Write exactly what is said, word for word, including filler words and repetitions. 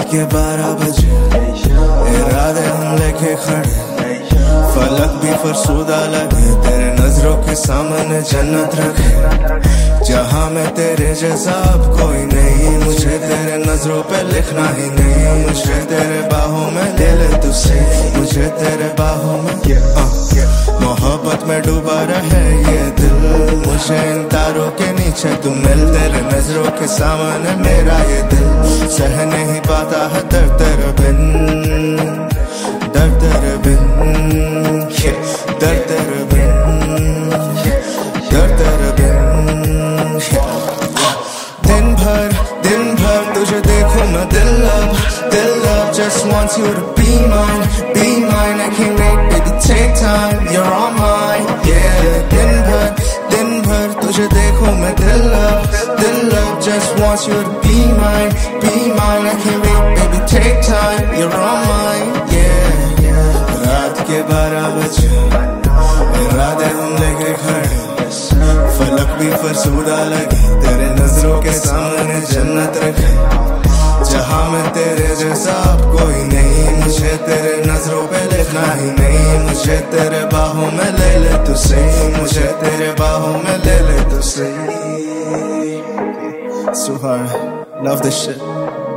के बारह बजे इरादे हम लेके खड़े, फलक भी फरसूदा लगे, तेरे नजरों के सामने जन्नत रखे, जहां में तेरे जैसा अब कोई नहीं, मुझे तेरे नजरों पे लिखना ही नहीं, मुझे तेरे बाहों में ले ले तुझसे, मुझे तेरे बाहों में मोहब्बत में डूबा रहे ये दिल, मुझे इन तारों के नीचे तू मिल, तेरे नजरों के सामने मेरा ये दिल सह नहीं पाता है दर्द तेरे बिन, दर्द तेरे बिन, दर्द तेरे बिन, दर्द तेरे बिन। दिन भर दिन भर तुझे देखूं मैं दिल अब, दिल अब just wants you to be mine, be mine, I can't wait baby take time, you're all mine, yeah। दिन भर दिन भर तुझे देखूं मैं दिल अब, दिल अब just wants you to be mine, be mine, I can't wait baby take time, you're all mine, yeah। रात के बारह बजे इरादे हम लेके खड़े, फलक भी फरसूदा लगे, तेरे नजरों के सामने जन्नत रखे, जहां में तेरे जैसा अब कोई नहीं, मुझे तेरे नजरों पे लिखना ही नहीं, मुझे तेरे बाहों में ले ले तू सही, मुझे तेरे बाहों में ले ले तू सही। So hard, love this shit।